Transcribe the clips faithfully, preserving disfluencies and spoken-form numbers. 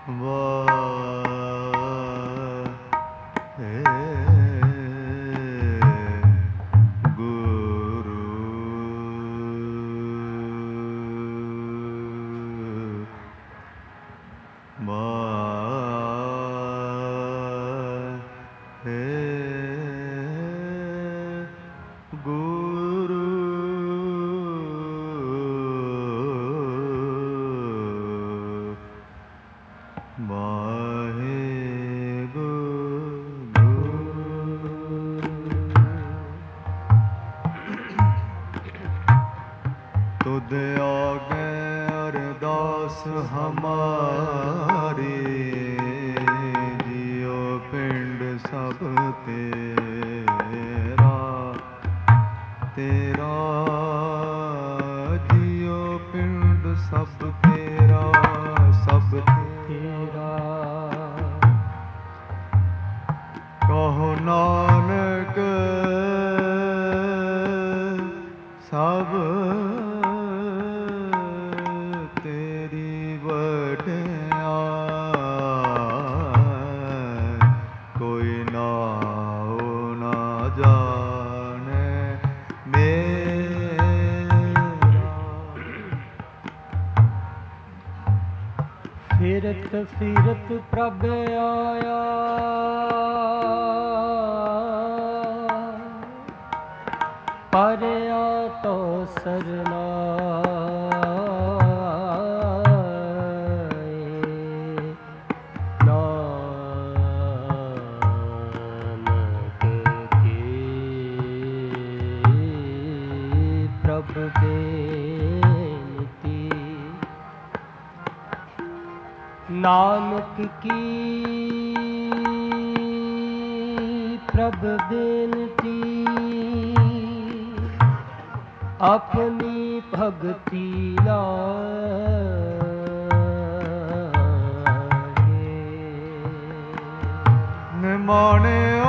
ਫਿਰਤ ਫਿਰਤ ਪ੍ਰਭ ਆਇਆ, ਪਰਿਆ ਤੋ ਸਰਨਾਏ, ਨਾਨਕ ਕੀ ਪ੍ਰਭ ਬੇਨਤੀ, ਨਾਨਕ ਕੀ ਪ੍ਰਭ ਬੇਨਤੀ, ਆਪਣੀ ਭਗਤੀ ਲਾਗੇ। ਨਿਮਾਣਿਓ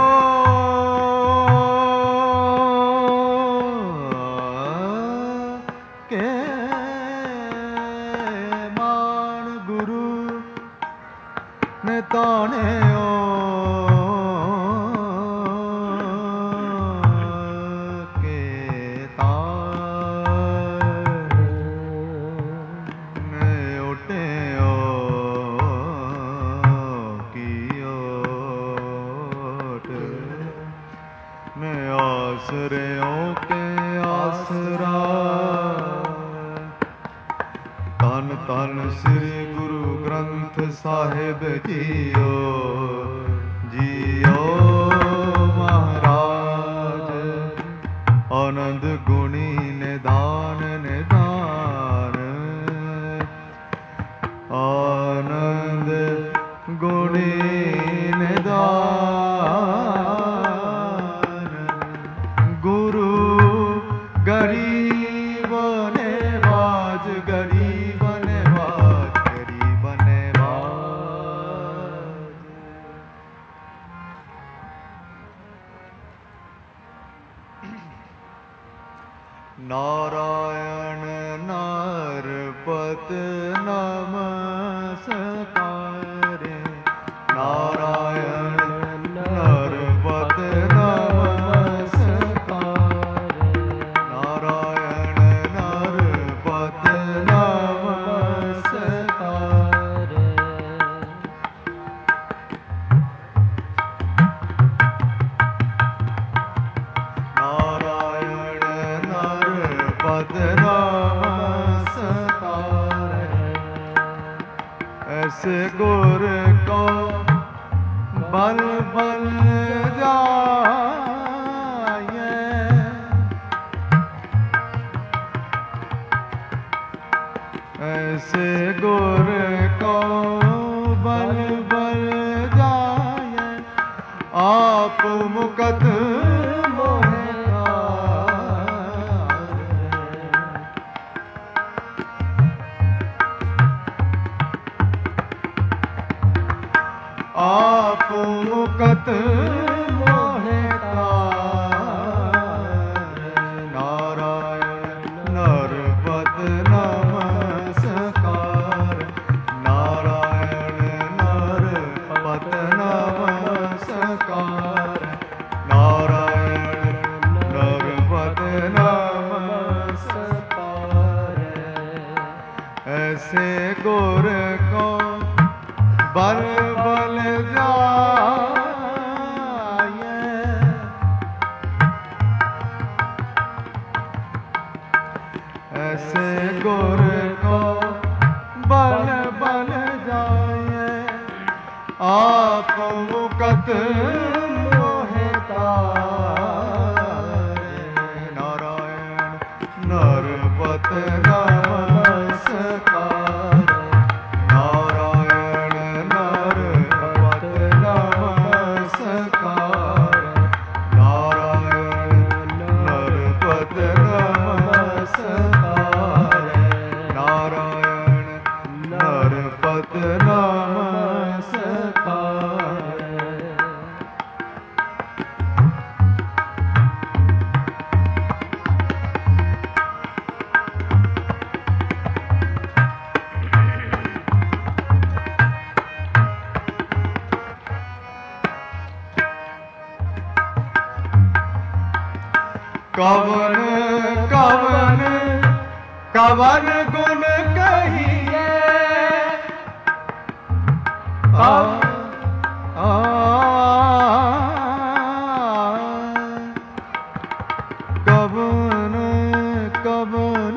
ਕੇ ਮਾਣ ਗੁਰੂ ਨੇ ਤਾਣਿਓ, ਆਸਰਿਓ ਕੇ ਆਸਰਾ। ਧੰਨ ਧੰਨ ਸ੍ਰੀ ਗੁਰੂ ਗ੍ਰੰਥ ਸਾਹਿਬ ਜੀਓ, ਜੀਓ ਮਹਾਰਾਜ। ਆਨੰਦ ਗੁਣੀ ਨਿਦਾਨ ਨਿਦਾਨ, ਆਨੰਦ ਗੁਣੀ ਨਿਦਾਨ। ਗਰੀਬ ਨਿਵਾਜ, ਗਰੀਬ ਨਿਵਾਜ, ਗਰੀਬ ਨਿਵਾਜ। ਨਾਰਾਇਣ ਨਰਪਤ ਨਮਸਕਾਰ, ਨਾਰਾਇਣ ਨਰਪਤ ਐਸੇ ਗੁਰ ਕੋ ਬਲ ਬਲ ਜਾਏ, ਐਸੇ ਗੁਰ ਕੋ ਬਲ ਬਲ ਜਾਏ। ਆਪ ਮੁਕਤ ਆਪ ਮੁਕਤ ਮੋਹਿ ਤਾਰ। ਨਾਰਾਇਣ ਨਰਪਤ ਨਮਸਕਾਰ, ਨਾਰਾਇਣ बल बल जाए ऐसे गुर को बल बल जाए आप मुकत मोहता नारायण नरपत नमस्कार नारायण नरपत नमस्कार नारायण नरपत नमस्कार नारायण नरपत नमस्कार कवन कवन कवन गुण कहिए आ, आ, कवन कवन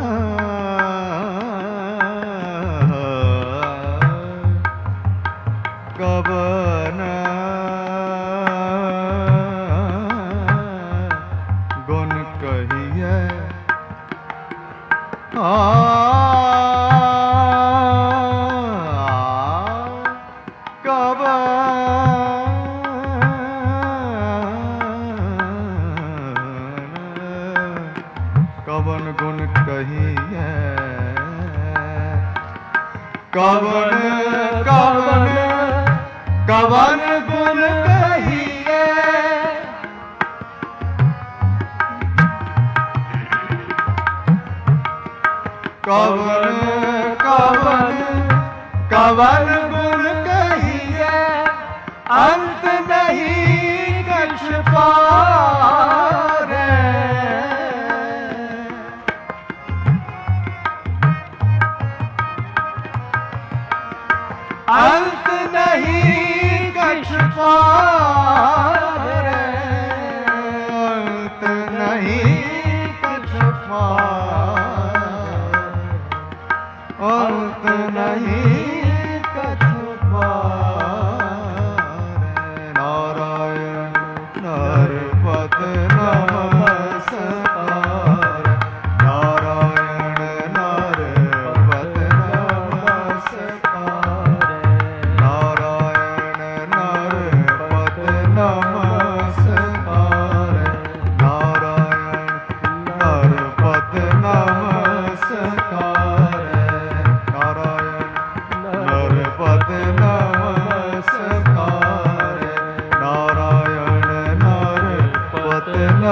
कवन गुण कहिए आ कवन गुण कहिए कवन कवन कवन गुण कहिए कवन कवन कवन गुण कहिए अंत नहीं कछ पारे अंत नहीं कछ पारे अंत नहीं कछ पारे अंत नहीं कछ पारे नारायण नरपत नमस्कार नारायण नरपत नमस्कार नारायण नरपत नमस्कार नारायण नरपत नमस्कार नारायण नरपत नमस्कार नारायण नरपत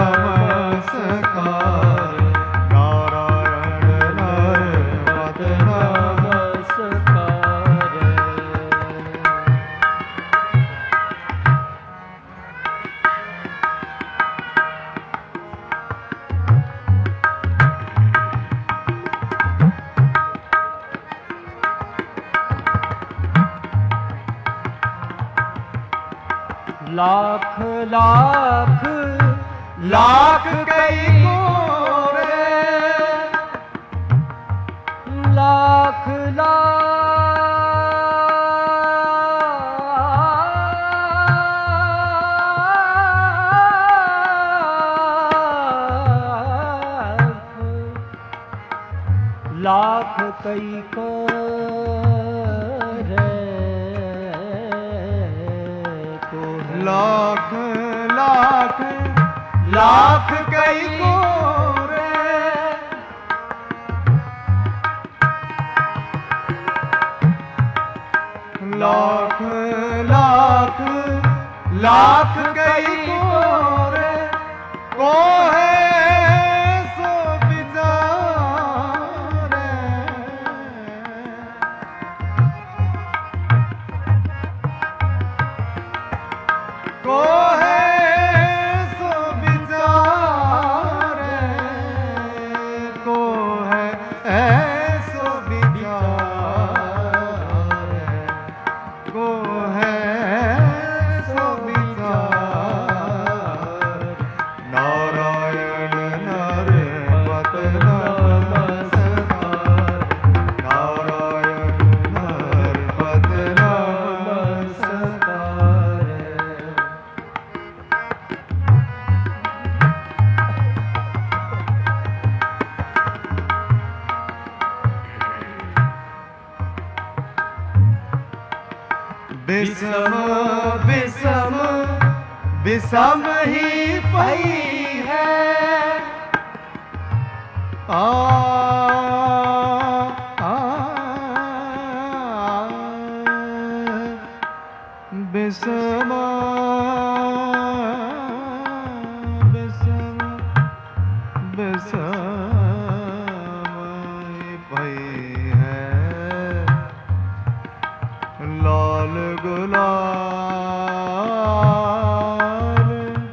नमस्कार नारायण नरपत नमस्कार लाख लाख लाख कई गोरे लाख लाख लाख कई को लाख लाख लाख कई गोरे लाख लाख लाख कई गोरे को है सो बिचारे को है सो बिचारे को है ऐसो बिचारे को बिसम बिसम बिसम ही पई है। आ बिसम बिसम बिसम पई है। लाल गुलाल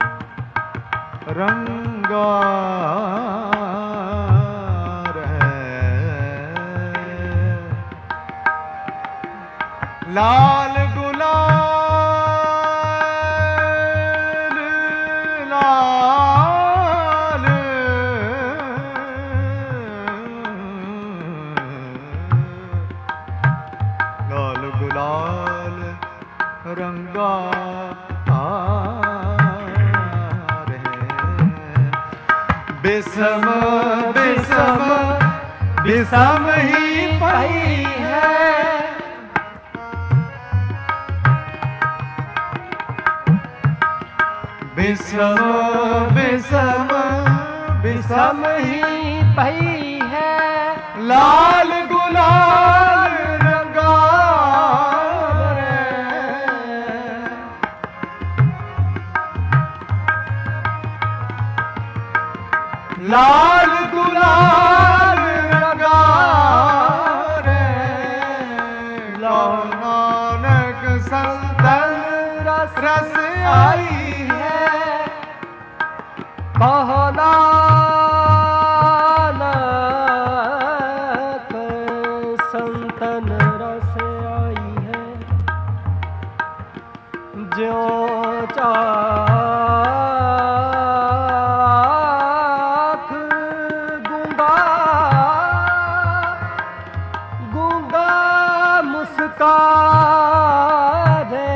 रंगा लाल गुलाल लाल लाल गुलाल रंगा बिसम बिसम बिसम ही पई है। बिसम बिसम बिसम ही पई है। लाल गुलाल रंगा रे। लाल गुलाल रंगा रे। लो नानक संतन रस रस आई कहो नानक संतन रस आई है। ज्यों चाख गूंगा गूंगा मुस्कारे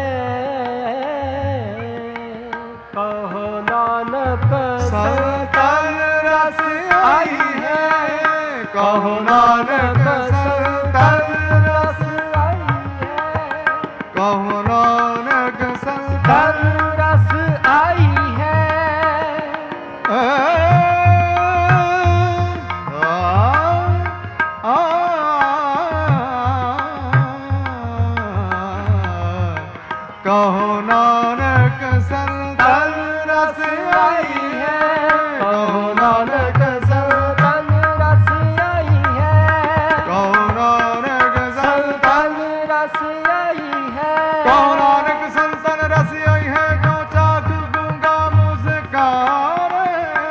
कहो नानक संतन रस आई है। कहो नानक संतन रस आई है। कहो नानक संतन रस आई है। कहो नानक संतन रस आई है। कहो नानक संतन रस आई है। कहो नानक संतन रस आई है। कहो नानक संतन रस आई है। क्यों चाक गूंगा मुस्कारे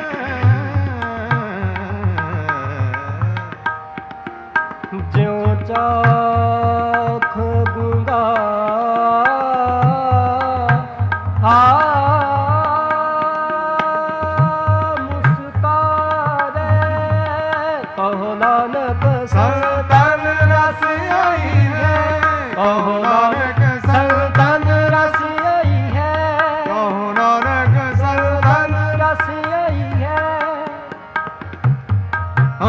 ज्यों चाख गूंगा आ मुस्कारे कहो नानक संतन रस आई है। कहो नानक संतन रस आई है। कहो नानक संतन रस आई है। आ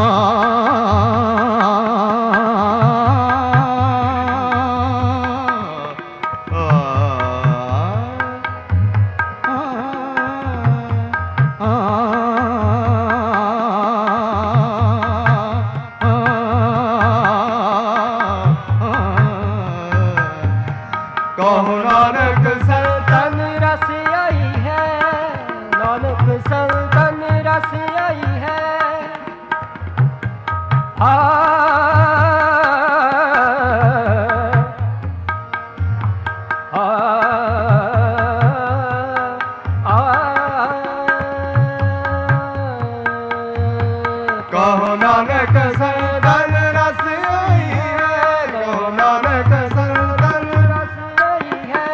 कहो नानक संतन रस आई है। नानक संतन रस आई है। आ आ आ कहो नानक संतन रस आई है। कहो नानक संतन रस आई है।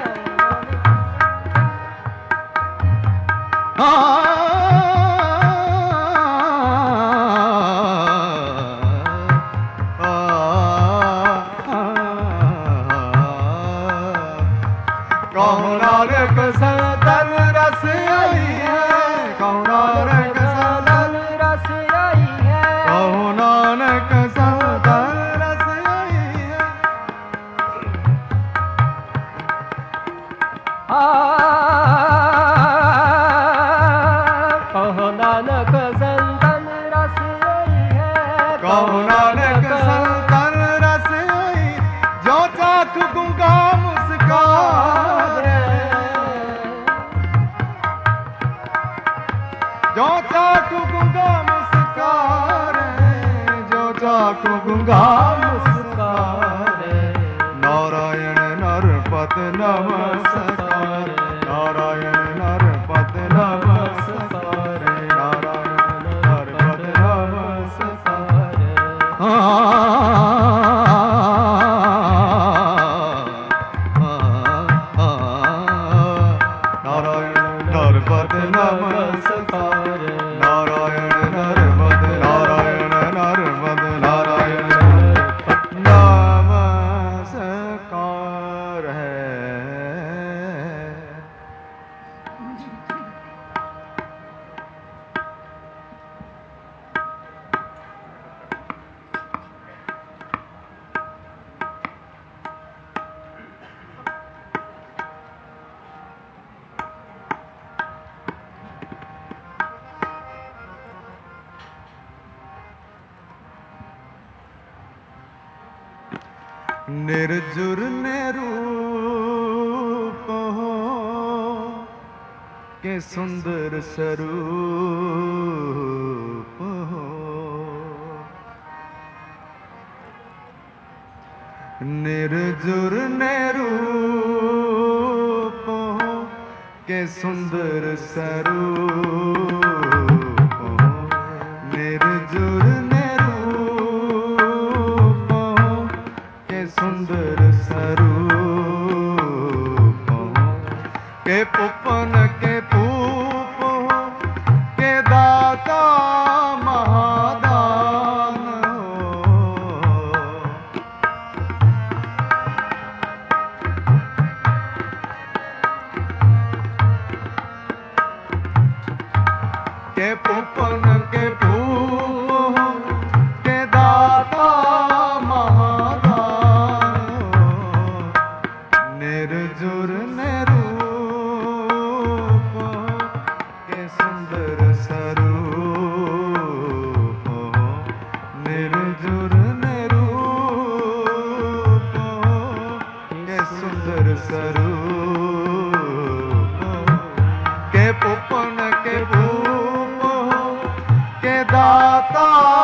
कहो नानक संतन रस आई है। कहो नानक संतन रस आई है। कहो नानक संतन रस आई है। कहो नानक संतन रस आई है, कहो नानक संतन रस आई, जो चाख गूंगा मुस्कारे, जो चाख गूंगा मुस्कारे, जो चाख गूंगा मुस्कारे। नारायण नरपत नमस्कार, नारायण नरपत नमस्कार, नारायण नरपत नमस्कार। नारायण नरपत नमस्कार, नारायण नरपत, नारायण नरपत, नारायण नमस्कार है। निर्जुर निरूप हो के सुंदर स्वरूप हो, निर्जुर निरूप हो के सुंदर स्वरूप हो, निर्जुर सुंदर स्वरूप हो, के पुपन के पूप हो, के दाता महादान हो, के पुपन के पूप हो, के दाता निर्जुर निरूप के सुंदर स्वरूप हो, निर्जुर निरूप के सुंदर स्वरूप हो, के पुपन के भूप हो, के दाता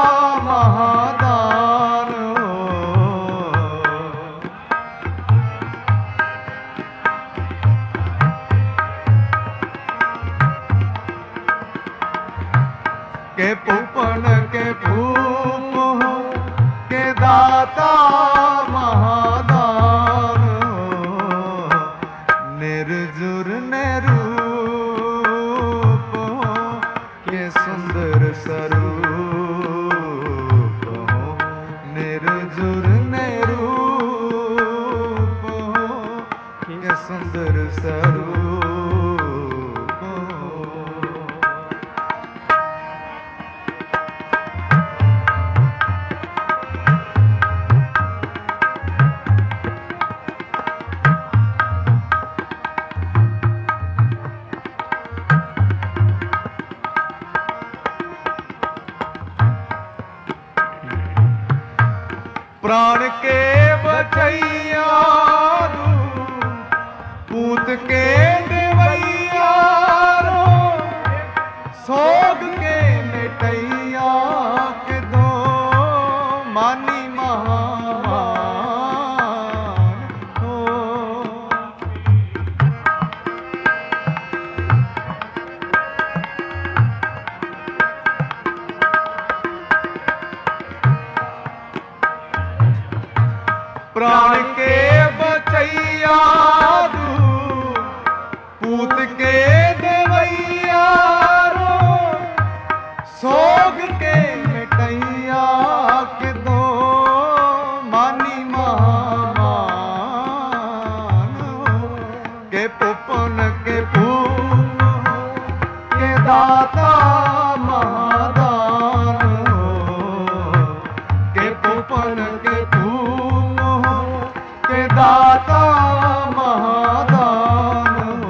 महादान हो, के पुपन के भूप हो, के दाता महादान हो, निर्जुर निरूप हो के सुंदर स्वरूप हो, निर्जुर निरूप हो के सुंदर स्वरूप हो। प्राण के बचैया पूत के देवैया, सोग के मिटैया के दो मानी महामान हो, प्राण के बचैया पूत के देवैया, सोग के मिटैया के दो मानी महामान हो, के पुपन के पूप के दाता महादान हो, के पुपन के पूप के दाता महादान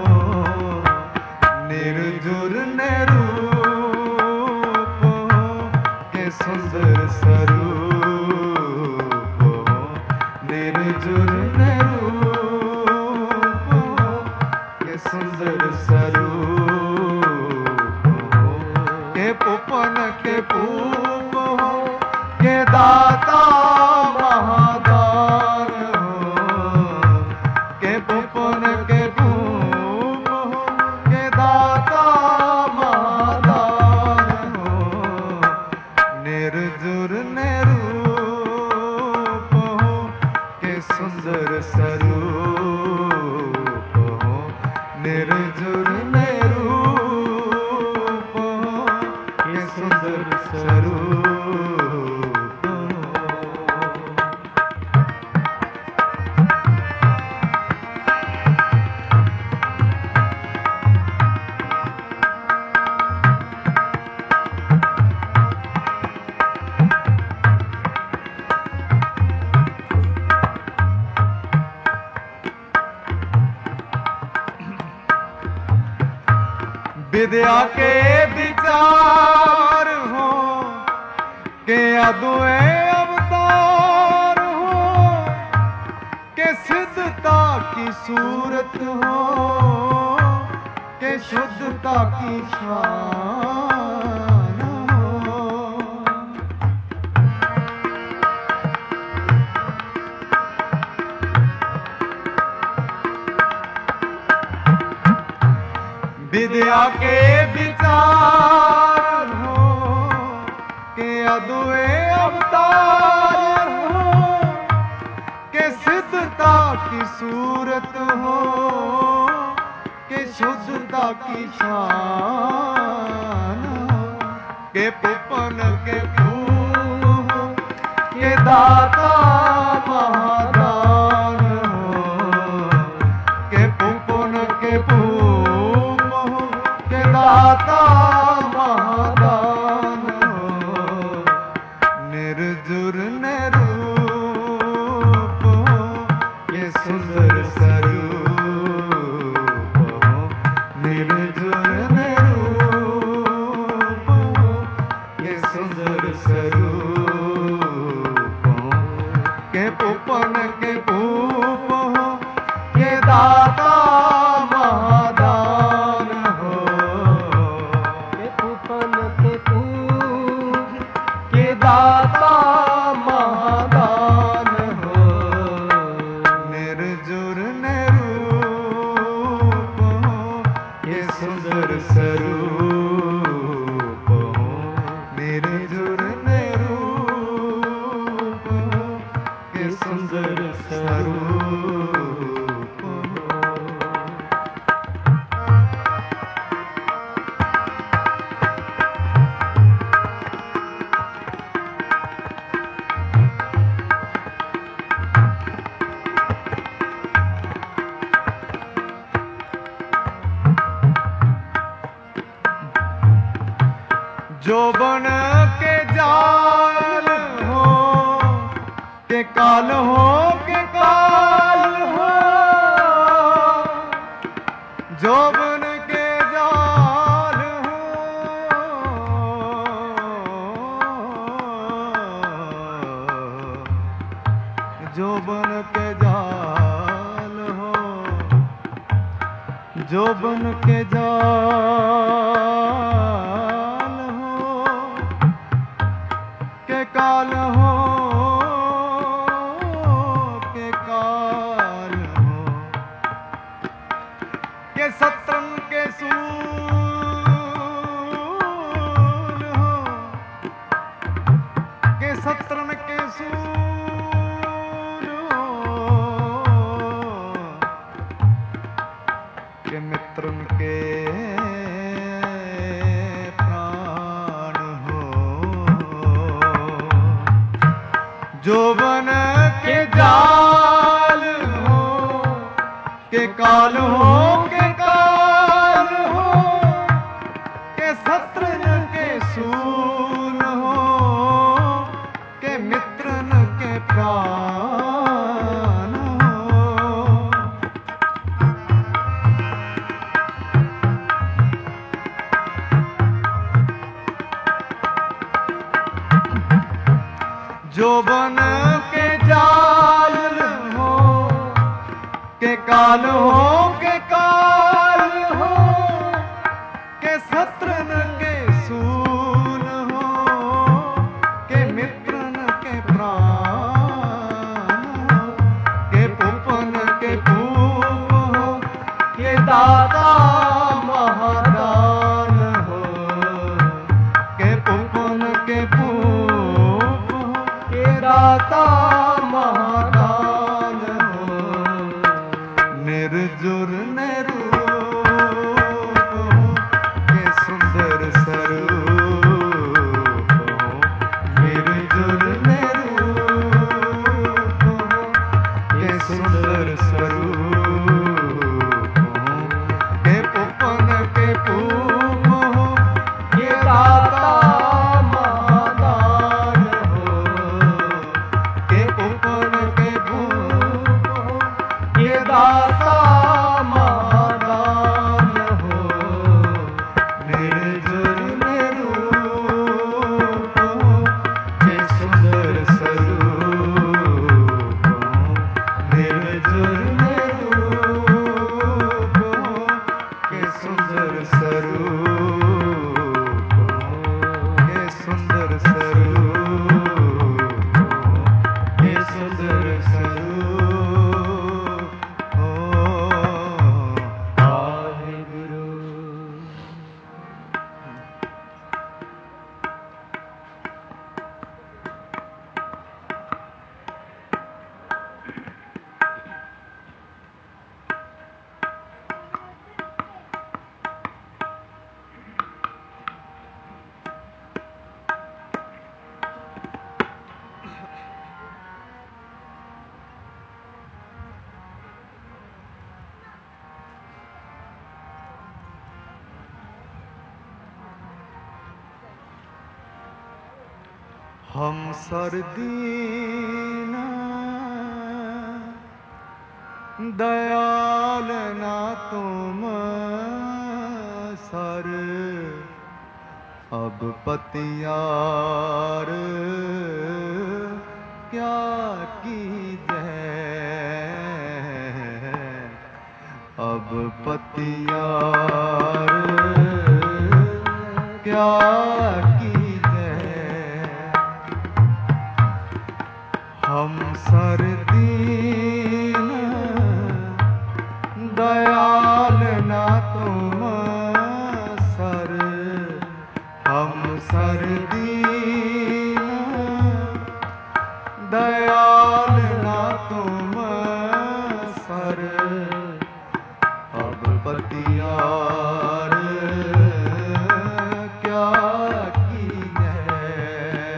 विद्या के विचार हो के अद्वैत अवतार हो के सिद्धता की सूरत हो के शुद्धता की शान हो। विद्या के विचार हो के अद्वैत अवतार हो के सिद्धता की सूरत हो के शुद्धता की शान हो के पुपन के फूल हो के दाता महादान हो के पुपन के फूल के दाता महादान हो निर्जुर निरूप हो ये सुंदर स्वरूप हो निर्जुर निरूप हो ये सुंदर स्वरूप हो के पुपन के पूप हो के दाता महादान हो के पुपन के पूप के दाता महादान हो निर्जुर निरूप हो ये सुंदर स्वरूप हो निर्जुर निरूप हो ये सुंदर स्वरूप हो। जोबन के जाल हो के काल हो के काल हो जोबन के जाल हो जोबन के जाल हो जोबन के जाल के काल हो के काल हो के सत्रन के सूल हो के सत्रन के सूल हो के मित्रन के जोबन के जाल हो के काल हो के काल हो के सत्रन के सूल हो के मित्रन के प्राण हो जोबन के जाल हो के काल हो के काल हो के सत्रन के सूल हो के मित्रन के प्राण हो के पुपन के पूप हो के दाता महादान हो के पुपन के पूप दाता महादान हो निर्जुर निरूप हो के सुंदर स्वरूप हो निर्जुर निरूप हो के सुंदर स्वरूप हो के पुपन के पूप हो के दाता दाता महादान हो हम सरदीन दयाल ना तुम सर, अब पतियार क्या कीजै, अब पतियार क्या कीजै। हम सरदीन दयाल ना तुम सर, हम सरदीन दयाल ना तुम सर, अब पतियार क्या कीजै,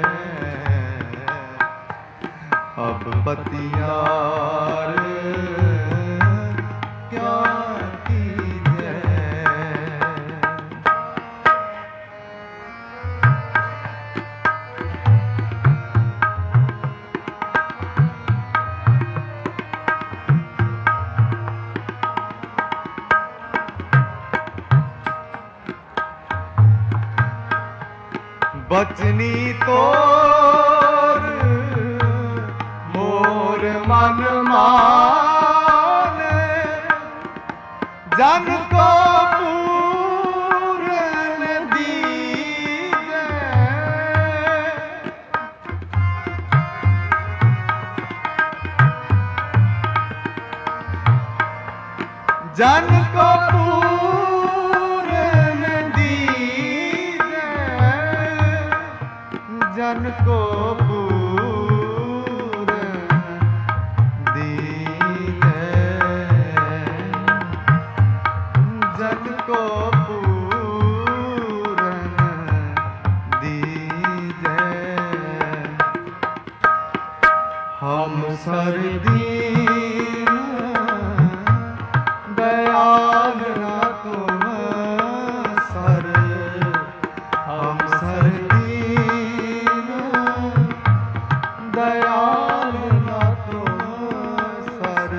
अब पतियार क्या कीजै। बचनी तोर मोर मन माने, जन को पूरन दीजै, जन को पूरन दीजै, जन को पूरन दीजै, जन को पूरन दीजै। हम सरदीन दयाल ना तुम सर, हम सरदीन दयाल ना तुम सर,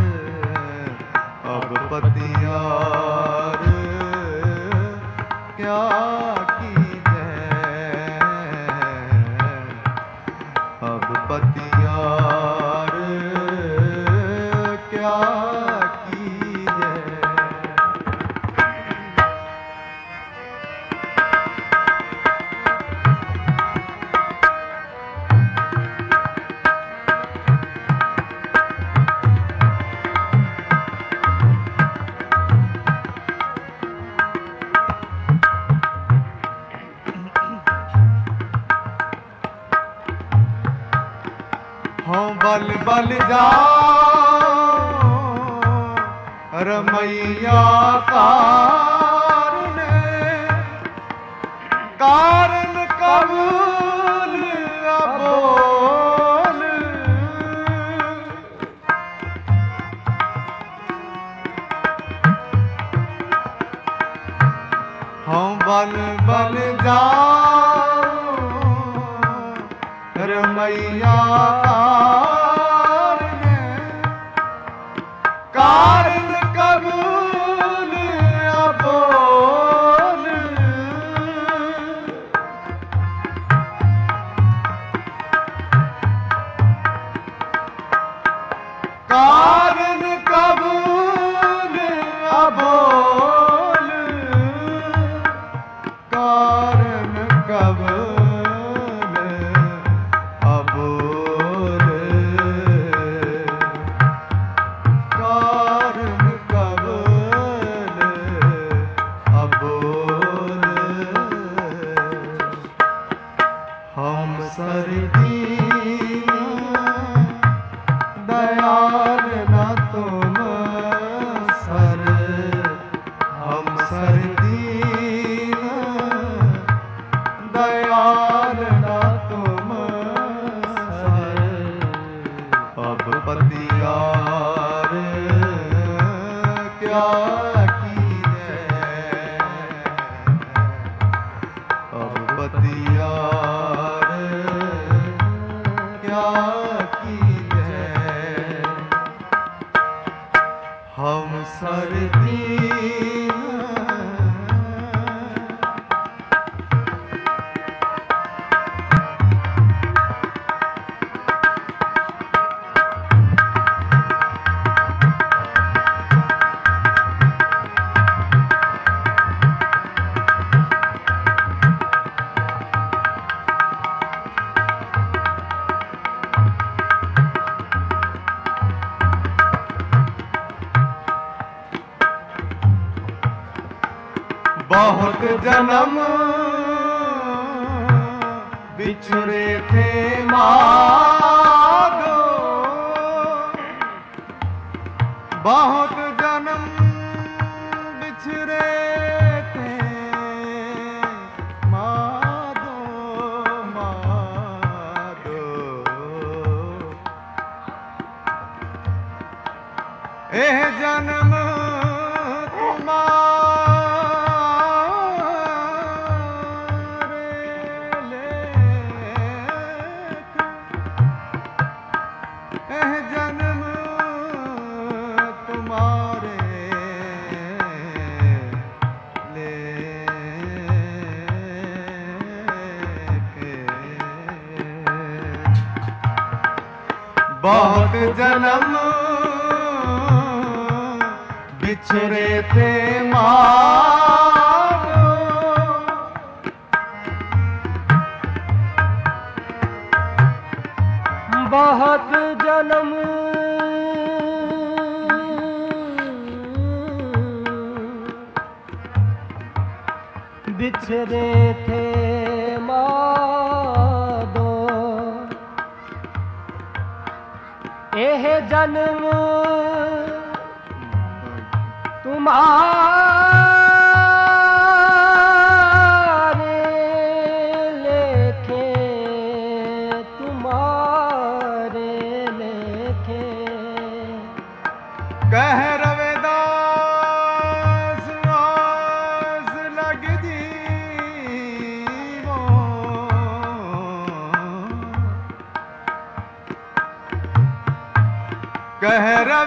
अब पतियार क्या कीजै, अब पतियार क्या कीजै। हाँ बल बल जाओ रमैया कारण, कारण कबूल अबोल, हाँ बल बल जाओ रमैया कारण कबूल अबोल, कारण कबूल अबोल, कारण कबूल अबोल, कारण कबूल अबोल। हम सरदीन दयाल ना तुम सर, हम सरदीन दयाल ना तुम सर, अब पतियार क्या कीजै, अब पतियार हम सरदीन बहुत जन्म बिछड़े थे माधो, बहुत जन्म बिछड़े थे माधो माधो, एह जन्म बहुत जन्म बिछड़े थे माधो, बहुत जन्म बिछड़े थे माधो, एह जन्म तुम्हारे लेखे, तुम्हारे लेखे, कह रविदास आस लग जीवो, कह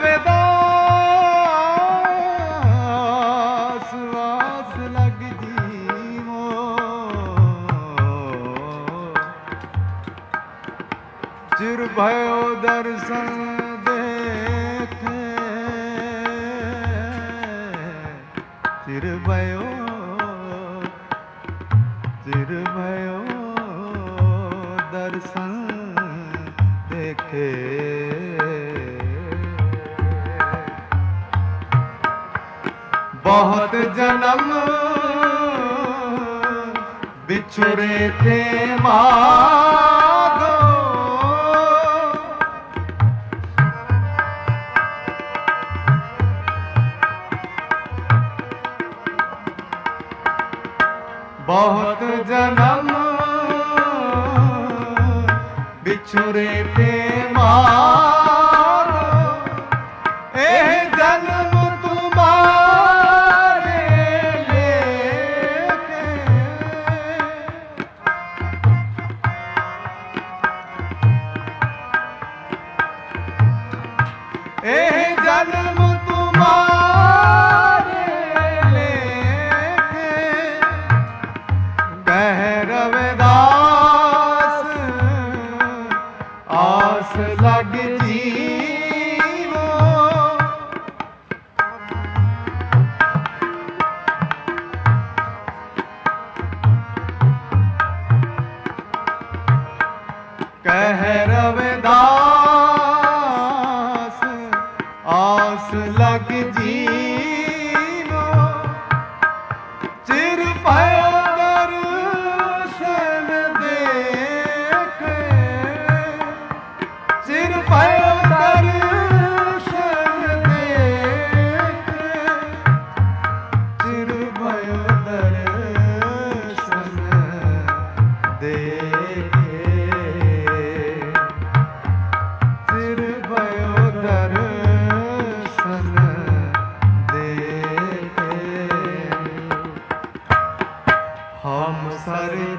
रविदास आस लग जीवो, चिर भयो दर्शन देखे, चिर भयो चिर भयो दर्शन देखे, बहुत जन्म बिछड़े थे माधो, बहुत जन्म बिछड़े थे माधो, एह जन्म तुम्हारे लेके, एह जन्म तुम्हारे लेके, कह रविदास आस लग जीवो, कह रविदास आस लग जीवो, चिर भयो दर्शन देखे, चिर भयो दर्शन देखे, चिर भयो दर्शन देखे, चिर भयो दर्शन देखे, हम सर